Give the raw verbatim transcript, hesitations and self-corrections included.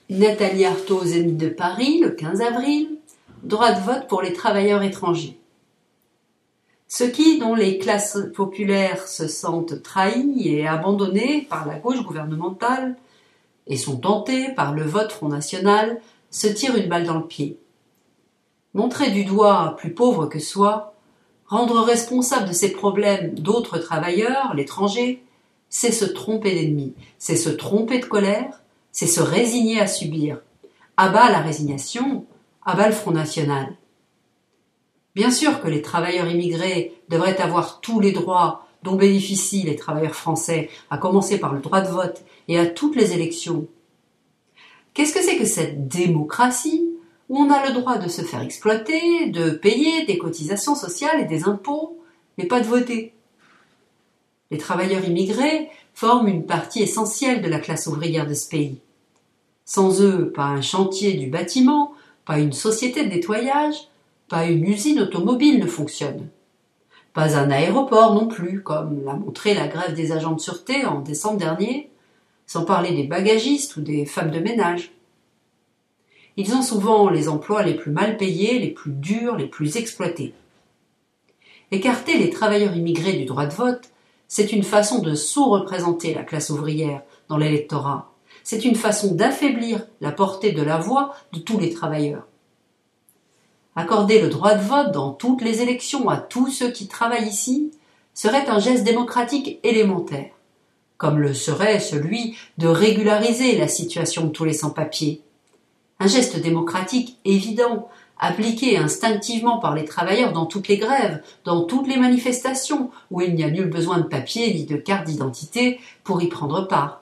Nathalie Arthaud au Zénith de Paris, le quinze avril, droit de vote pour les travailleurs étrangers. Ceux qui, dont les classes populaires se sentent trahis et abandonnés par la gauche gouvernementale et sont tentés par le vote Front National, se tirent une balle dans le pied. Montrer du doigt plus pauvre que soi, rendre responsable de ces problèmes d'autres travailleurs, l'étranger, c'est se tromper d'ennemi, c'est se tromper de colère, c'est se résigner à subir. À bas la résignation, à bas le Front National. Bien sûr que les travailleurs immigrés devraient avoir tous les droits dont bénéficient les travailleurs français, à commencer par le droit de vote et à toutes les élections. Qu'est-ce que c'est que cette démocratie où on a le droit de se faire exploiter, de payer des cotisations sociales et des impôts, mais pas de voter? Les travailleurs immigrés forment une partie essentielle de la classe ouvrière de ce pays. Sans eux, pas un chantier du bâtiment, pas une société de nettoyage, pas une usine automobile ne fonctionne. Pas un aéroport non plus, comme l'a montré la grève des agents de sûreté en décembre dernier, sans parler des bagagistes ou des femmes de ménage. Ils ont souvent les emplois les plus mal payés, les plus durs, les plus exploités. Écarter les travailleurs immigrés du droit de vote, c'est une façon de sous-représenter la classe ouvrière dans l'électorat. C'est une façon d'affaiblir la portée de la voix de tous les travailleurs. Accorder le droit de vote dans toutes les élections à tous ceux qui travaillent ici serait un geste démocratique élémentaire, comme le serait celui de régulariser la situation de tous les sans-papiers. Un geste démocratique évident, appliqué instinctivement par les travailleurs dans toutes les grèves, dans toutes les manifestations, où il n'y a nul besoin de papier ni de carte d'identité pour y prendre part.